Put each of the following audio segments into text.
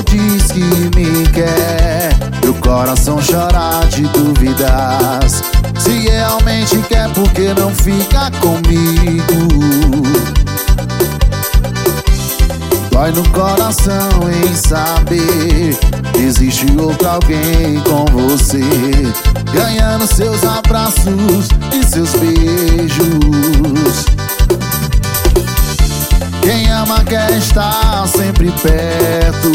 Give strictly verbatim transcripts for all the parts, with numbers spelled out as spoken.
diz que me quer, meu coração chora de dúvidas. Se realmente quer, por que não fica comigo? Dói no coração em saber que existe outro alguém com você, ganhando seus abraços e seus beijos. Quem ama quer estar sempre perto,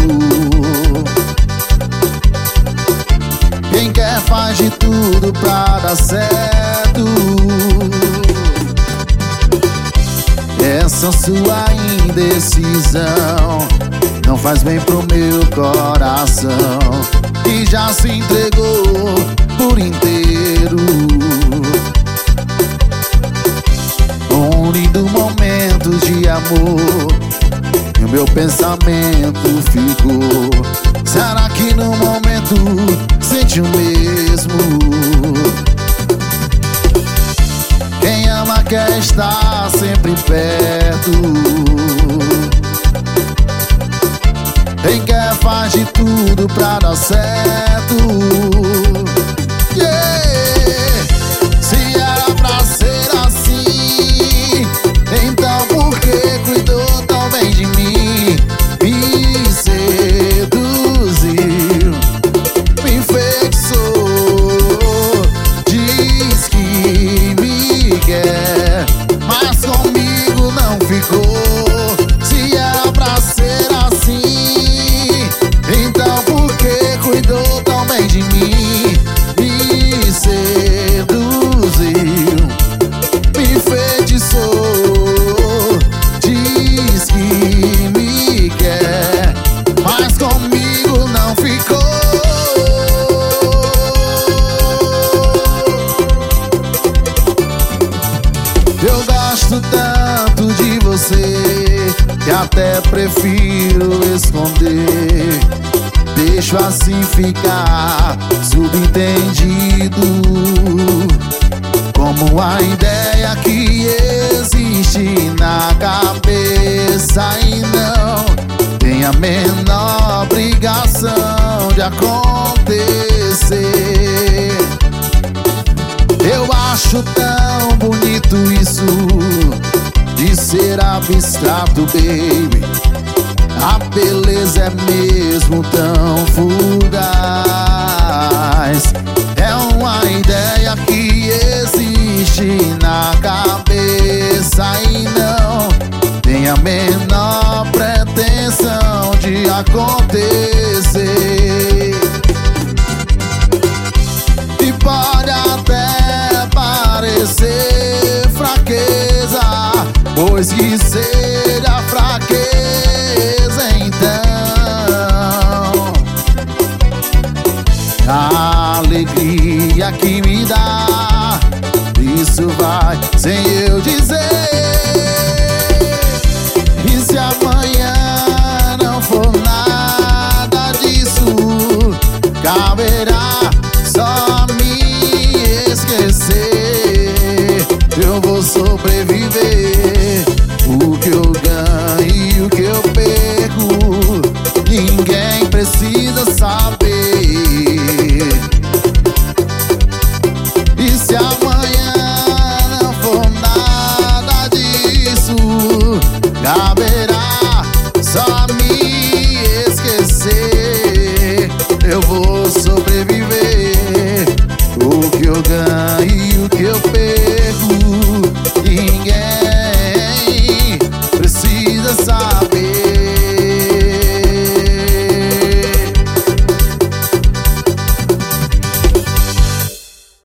quem quer faz de tudo pra dar certo. Essa sua indecisão não faz bem pro meu coração, que já se entregou por inteiro. Um lindo momento de amor e o meu pensamento ficou. Será que no momento sente o mesmo? Quem ama quer estar sempre perto, quem quer faz de tudo pra dar certo. Yeah! Se era pra ser assim, então por que cuidou tão bem de mim? Me seduziu, me enfeitiçou, diz que me quer, mas comigo não ficou. Se era pra ser assim, então por que cuidou tão bem de mim? Me seduziu, me enfeitiçou, diz que me quer, mas comigo não ficou. Eu gosto tanto de você que até prefiro esconder. Deixo assim ficar subentendido, como a ideia que existe na cabeça e não tem a menor obrigação de acontecer. Eu acho tão bonito isso de ser abstrato, baby. A beleza é mesmo tão fugaz. É uma ideia que existe na cabeça e não tem a menor pretensão de acontecer. E pode até parecer fraqueza, pois que seja fraqueza então. A alegria que me dá, isso vai sem